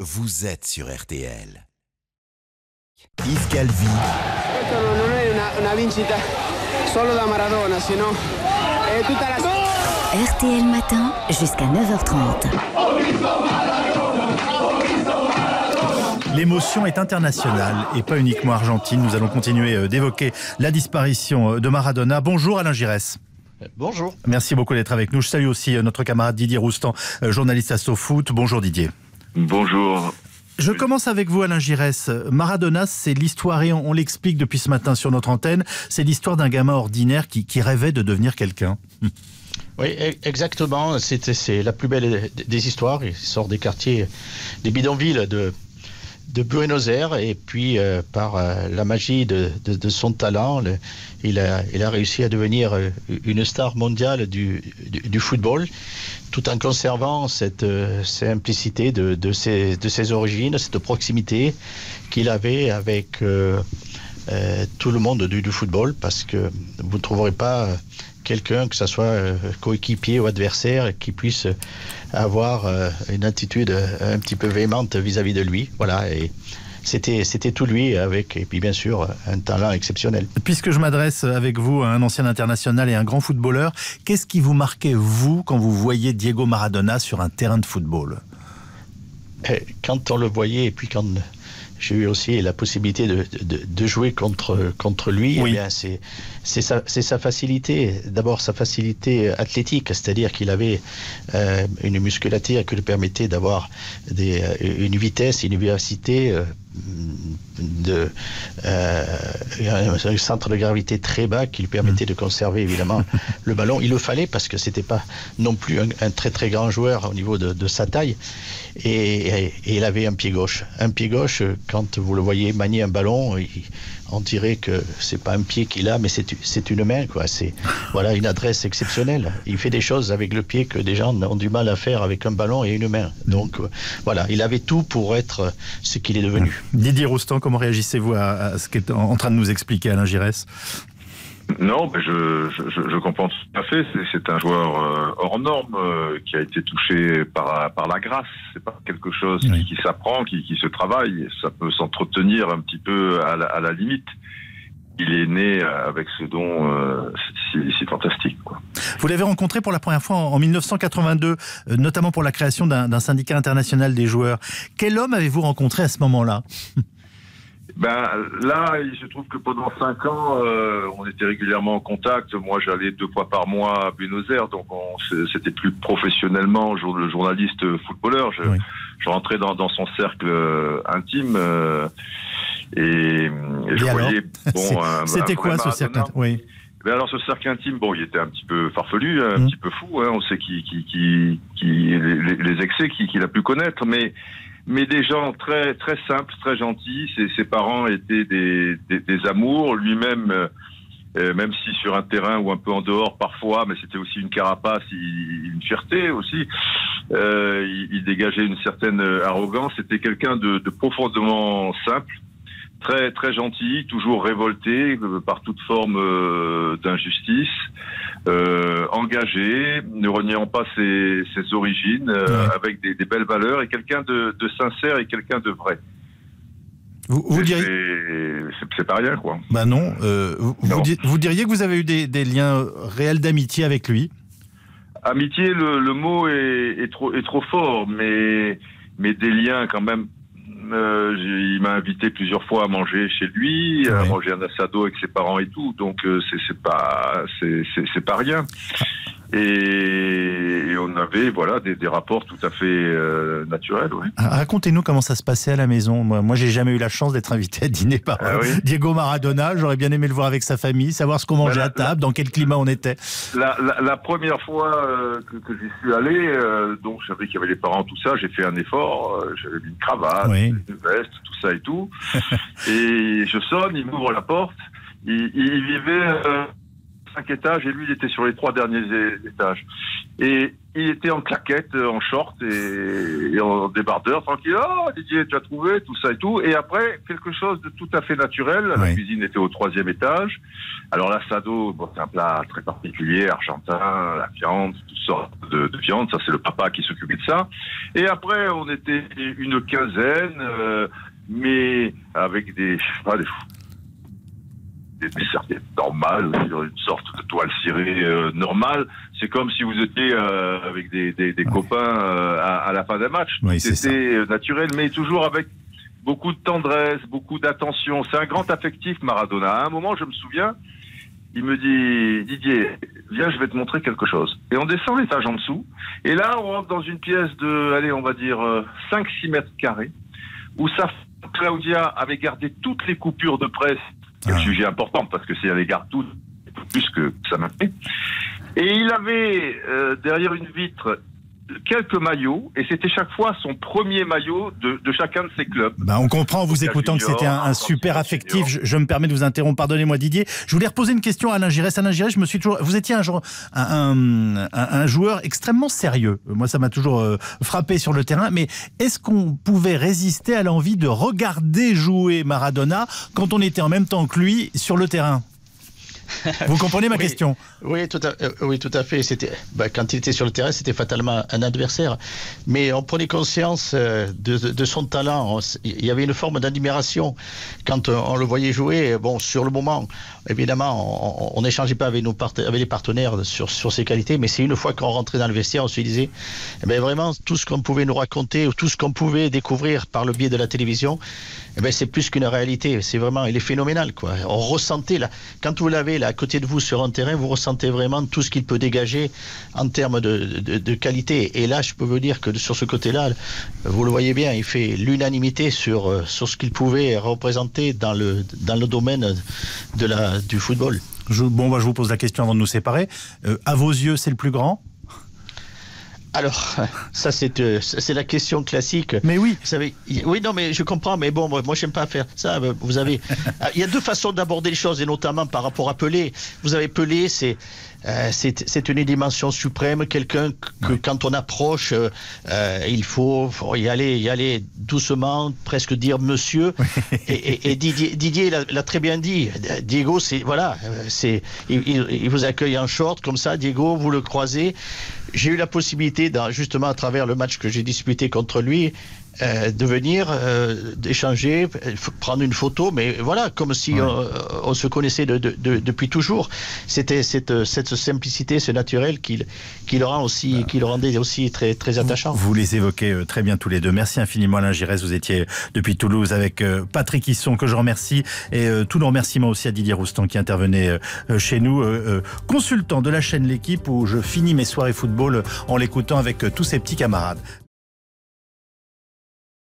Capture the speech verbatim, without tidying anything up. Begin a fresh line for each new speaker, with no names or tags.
vous êtes sur R T L. Yves Calvi.
Questo non è una, una vincita solo da Maradona, sinon è tutta la...
R T L Matin jusqu'à neuf heures trente.
L'émotion est internationale et pas uniquement argentine. Nous allons continuer d'évoquer la disparition de Maradona. Bonjour Alain Giresse.
Bonjour.
Merci beaucoup d'être avec nous. Je salue aussi notre camarade Didier Roustan, journaliste à SoFoot. Bonjour Didier.
Bonjour.
Je commence avec vous Alain Giresse. Maradona, c'est l'histoire, et on, on l'explique depuis ce matin sur notre antenne, c'est l'histoire d'un gamin ordinaire qui, qui rêvait de devenir quelqu'un.
Oui, exactement. C'est, c'est la plus belle des histoires. Il sort des quartiers, des bidonvilles de, de Buenos Aires, et puis euh, par euh, la magie de, de, de son talent, le, il, a, il a réussi à devenir euh, une star mondiale du, du, du football, tout en conservant cette euh, simplicité de, de, ses, de ses origines, cette proximité qu'il avait avec euh, euh, tout le monde du, du football, parce que vous ne trouverez pas euh, quelqu'un, que ce soit euh, coéquipier ou adversaire, qui puisse avoir euh, une attitude un petit peu véhémente vis-à-vis de lui. Voilà, et c'était, c'était tout lui, avec, et puis bien sûr, un talent exceptionnel.
Puisque je m'adresse avec vous à un ancien international et un grand footballeur, qu'est-ce qui vous marquait, vous, quand vous voyez Diego Maradona sur un terrain de football ?
Quand on le voyait, et puis quand j'ai eu aussi la possibilité de, de, de jouer contre, contre lui, oui. Eh bien c'est, c'est, sa, c'est sa facilité. D'abord sa facilité athlétique, c'est-à-dire qu'il avait euh, une musculature qui lui permettait d'avoir des, une vitesse, une vivacité, euh, de, euh, un centre de gravité très bas qui lui permettait de conserver évidemment le ballon. Il le fallait parce que c'était pas non plus un, un très très grand joueur au niveau de, de sa taille, et, et, et il avait un pied gauche. Un pied gauche, quand vous le voyez manier un ballon, il, on dirait que c'est pas un pied qu'il a, mais c'est, c'est une main, quoi. C'est voilà, une adresse exceptionnelle. Il fait des choses avec le pied que des gens ont du mal à faire avec un ballon et une main. Donc euh, voilà, il avait tout pour être ce qu'il est devenu.
Didier Roustan, comment réagissez-vous à, à ce qu'est en train de nous expliquer Alain Giresse ?
Non, mais je, je, je comprends tout à fait. C'est, c'est un joueur euh, hors norme euh, qui a été touché par, par la grâce. C'est pas quelque chose oui. qui, qui s'apprend, qui, qui se travaille. Ça peut s'entretenir un petit peu à la, à la limite. Il est né avec ce don euh, si, si fantastique, quoi.
Vous l'avez rencontré pour la première fois en dix-neuf cent quatre-vingt-deux, euh, notamment pour la création d'un, d'un syndicat international des joueurs. Quel homme avez-vous rencontré à ce moment-là ?
Ben là, il se trouve que pendant cinq ans, euh, on était régulièrement en contact. Moi, j'allais deux fois par mois à Buenos Aires, donc on, c'était plus professionnellement le journaliste footballeur. Je, oui. je rentrais dans, dans son cercle intime euh, et, et, et je
alors,
voyais. Bon, un,
c'était un quoi ce cercle intime ? Oui.
Ben alors ce cercle intime, bon, il était un petit peu farfelu, un mmh. petit peu fou. Hein, on sait qui, qui, qui, qui les, les excès qu'il, qu'il a pu connaître, mais. Mais des gens très très simples, très gentils. Ses, ses parents étaient des, des, des amours. Lui-même, euh, même si sur un terrain ou un peu en dehors parfois, mais c'était aussi une carapace, il, une fierté aussi. Euh, il, il dégageait une certaine arrogance. C'était quelqu'un de, de profondément simple, très très gentil, toujours révolté par toute forme euh, d'injustice. Euh, engagé, ne reniant pas ses, ses origines, euh, ouais. avec des, des belles valeurs, et quelqu'un de, de sincère et quelqu'un de vrai.
Vous, vous diriez...
c'est, c'est pas rien, quoi.
Bah non. Euh, vous, non. Vous, di... vous diriez que vous avez eu des, des liens réels d'amitié avec lui ?
Amitié, le, le mot est, est, trop, est trop fort, mais, mais des liens quand même. Euh, il m'a invité plusieurs fois à manger chez lui, ouais. à manger un assado avec ses parents et tout, donc euh, c'est, c'est pas c'est, c'est, c'est pas rien. Et, et on avait voilà des, des rapports tout à fait euh, naturels. Ouais.
Racontez-nous comment ça se passait à la maison. Moi, moi, j'ai jamais eu la chance d'être invité à dîner par ah, oui. Diego Maradona. J'aurais bien aimé le voir avec sa famille, savoir ce qu'on mangeait la, à table, la, dans quel climat on était.
La, la, la première fois euh, que, que j'y suis allé, euh, donc je savais qu'il y avait les parents, tout ça. J'ai fait un effort. Euh, j'avais mis une cravate, oui. une veste, tout ça et tout. Et je sonne, il m'ouvre la porte. Il, il vivait. Euh, cinq étages et lui, il était sur les trois derniers étages. Et il était en claquette, en short et, et en débardeur, tranquille. Oh, Didier, tu as trouvé, tout ça et tout. Et après, quelque chose de tout à fait naturel. La
oui.
cuisine était au troisième étage. Alors l'assado, bon, c'est un plat très particulier, argentin, la viande, toutes sortes de, de viande. Ça, c'est le papa qui s'occupait de ça. Et après, on était une quinzaine, euh, mais avec des, je sais pas, des des serviettes normales, une sorte de toile cirée euh, normale. C'est comme si vous étiez euh, avec des, des, des ouais. copains euh, à, à la fin d'un match.
Oui,
C'était naturel, mais toujours avec beaucoup de tendresse, beaucoup d'attention. C'est un grand affectif, Maradona. À un moment, je me souviens, il me dit, Didier, viens, je vais te montrer quelque chose. Et on descend l'étage en dessous. Et là, on rentre dans une pièce de, allez, on va dire, euh, cinq six mètres carrés, où sa femme, Claudia, avait gardé toutes les coupures de presse. C'est ah. un sujet important parce que si elle les garde toutes, plus que ça m'a fait. Et il avait euh, derrière une vitre quelques maillots et c'était chaque fois son premier maillot de, de chacun de ses clubs.
Bah on comprend en vous écoutant junior, que c'était un, un super affectif. Je, je me permets de vous interrompre. Pardonnez-moi Didier. Je voulais reposer une question à Alain Giresse. Alain Giresse, je me suis toujours. Vous étiez un, genre, un, un, un joueur extrêmement sérieux. Moi, ça m'a toujours euh, frappé sur le terrain. Mais est-ce qu'on pouvait résister à l'envie de regarder jouer Maradona quand on était en même temps que lui sur le terrain? Vous comprenez ma
oui,
question?
Oui, tout à, euh, oui, tout à fait. C'était, bah, quand il était sur le terrain, c'était fatalement un adversaire. Mais on prenait conscience euh, de, de, de son talent. Il y avait une forme d'admiration quand on, on le voyait jouer. Bon, sur le moment, évidemment, on n'échangeait pas avec, nos part- avec les partenaires sur, sur ses qualités. Mais c'est une fois qu'on rentrait dans le vestiaire, on se disait, eh bien, vraiment, tout ce qu'on pouvait nous raconter, ou tout ce qu'on pouvait découvrir par le biais de la télévision, eh bien, c'est plus qu'une réalité. C'est vraiment, il est phénoménal, quoi. On ressentait, là, quand vous l'avez là, à côté de vous sur un terrain, vous ressentez vraiment tout ce qu'il peut dégager en termes de, de, de qualité. Et là, je peux vous dire que sur ce côté-là, vous le voyez bien, il fait l'unanimité sur, sur ce qu'il pouvait représenter dans le, dans le domaine de la, du football.
Je, bon, bah, je vous pose la question avant de nous séparer. Euh, à vos yeux, c'est le plus grand ?
Alors, ça c'est euh, c'est la question classique.
Mais oui.
Vous savez, oui, non, mais je comprends, mais bon, moi, moi j'aime pas faire ça. Vous avez, il y a deux façons d'aborder les choses, et notamment par rapport à Pelé. Vous avez Pelé, c'est euh, c'est c'est une dimension suprême, quelqu'un que oui. quand on approche, euh, euh, il faut, faut y aller, y aller doucement, presque dire monsieur. et, et, et Didier, Didier l'a, l'a très bien dit. Diego, c'est voilà, c'est il, il, il vous accueille en short comme ça. Diego, vous le croisez. J'ai eu la possibilité, dans, justement à travers le match que j'ai disputé contre lui, euh, de venir, euh, d'échanger, prendre une photo, mais voilà, comme si ouais. on, on se connaissait de, de, de, depuis toujours. C'était cette, cette simplicité, ce naturel qui, qui, le, rend aussi, voilà. qui le rendait aussi très, très attachant.
Vous, vous les évoquez très bien tous les deux. Merci infiniment Alain Giresse, vous étiez depuis Toulouse avec Patrick Hisson, que je remercie, et euh, tous nos remerciements aussi à Didier Roustan qui intervenait euh, chez nous, euh, euh, consultant de la chaîne L'Équipe, où je finis mes soirées football en l'écoutant avec euh, tous ses petits camarades.